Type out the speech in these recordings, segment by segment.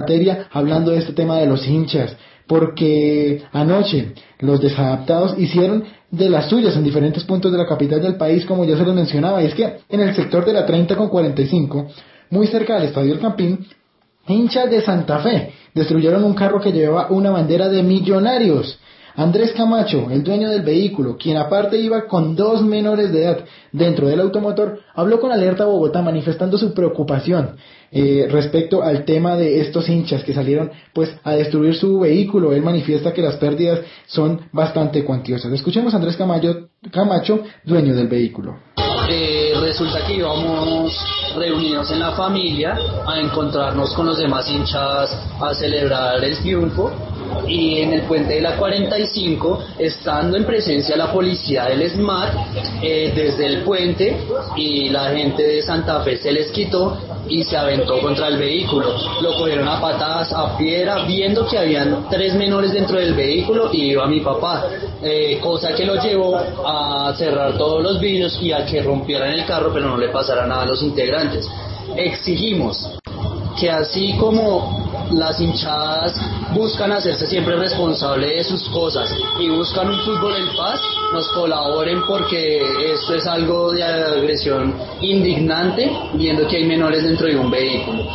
materia hablando de este tema de los hinchas, porque anoche los desadaptados hicieron de las suyas en diferentes puntos de la capital del país, como ya se los mencionaba, y es que en el sector de la 30 con 45, muy cerca del Estadio El Campín, hinchas de Santa Fe destruyeron un carro que llevaba una bandera de Millonarios. Andrés Camacho, el dueño del vehículo, quien aparte iba con dos menores de edad dentro del automotor, habló con Alerta Bogotá manifestando su preocupación respecto al tema de estos hinchas que salieron pues a destruir su vehículo. Él manifiesta que las pérdidas son bastante cuantiosas. Escuchemos a Andrés Camacho, dueño del vehículo. Resulta que íbamos reunidos en la familia a encontrarnos con los demás hinchas a celebrar el triunfo, y en el puente de la 45, estando en presencia la policía del SMAT desde el puente, y la gente de Santa Fe se les quitó y se aventó contra el vehículo. Lo cogieron a patadas, a piedra, viendo que habían 3 menores dentro del vehículo y iba mi papá, cosa que lo llevó a cerrar todos los vidrios y a que rompieran el carro, pero no le pasara nada a los integrantes. Exigimos que así como las hinchadas buscan hacerse siempre responsable de sus cosas y buscan un fútbol en paz, nos colaboren, porque esto es algo de agresión indignante, viendo que hay menores dentro de un vehículo.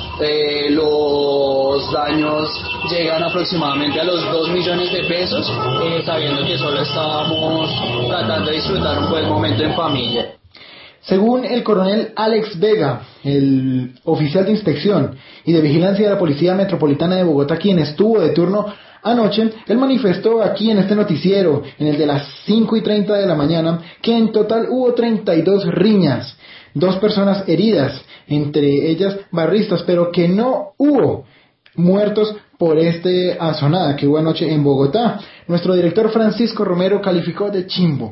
Los daños llegan aproximadamente a los 2 millones de pesos, sabiendo que solo estábamos tratando de disfrutar un buen momento en familia. Según el coronel Alex Vega, el oficial de inspección y de vigilancia de la Policía Metropolitana de Bogotá, quien estuvo de turno anoche, él manifestó aquí en este noticiero, en el de las 5:30 de la mañana, que en total hubo 32 riñas, 2 personas heridas, entre ellas barristas, pero que no hubo muertos por azonada que hubo anoche en Bogotá. Nuestro director Francisco Romero calificó de chimbo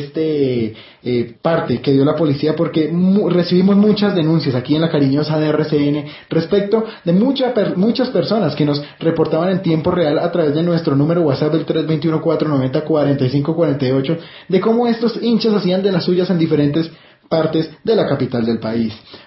parte que dio la policía, porque recibimos muchas denuncias aquí en la cariñosa de RCN respecto de muchas personas que nos reportaban en tiempo real a través de nuestro número WhatsApp del 321-490-4548 de cómo estos hinchas hacían de las suyas en diferentes partes de la capital del país.